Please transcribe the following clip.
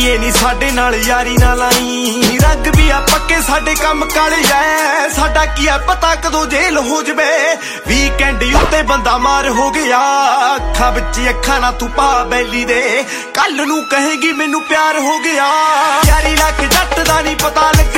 ਕੁੜੀਏ ਨੀ ਸਾਡੇ ਨਾਲ ਯਾਰੀ ਨਾ ਲਾਈ, ਰੰਗ ਵੀ ਆ ਪੱਕੇ ਸਾਡੇ ਕੰਮ ਕਾਲੇ ਐ, ਸਾਡਾ ਕੀ ਆ ਪਤਾ ਕਦੋਂ ਜੇਲ ਹੋ ਜਵੇ। ਵੀਕਐਂਡ ਉੱਤੇ ਬੰਦਾ ਮਾਰ ਹੋ ਗਿਆ, ਅੱਖਾਂ ਵਿੱਚ ਅੱਖਾਂ ਨਾ ਤੂੰ ਪਾ ਬੈਲੀ ਦੇ, ਕੱਲ ਨੂੰ ਕਹੇਗੀ ਮੈਨੂੰ ਪਿਆਰ ਹੋ ਗਿਆ। ਯਾਰੀ ਲੱਗ ਜੱਟ ਦਾ ਨੀ ਪਤਾ ਲੱਗ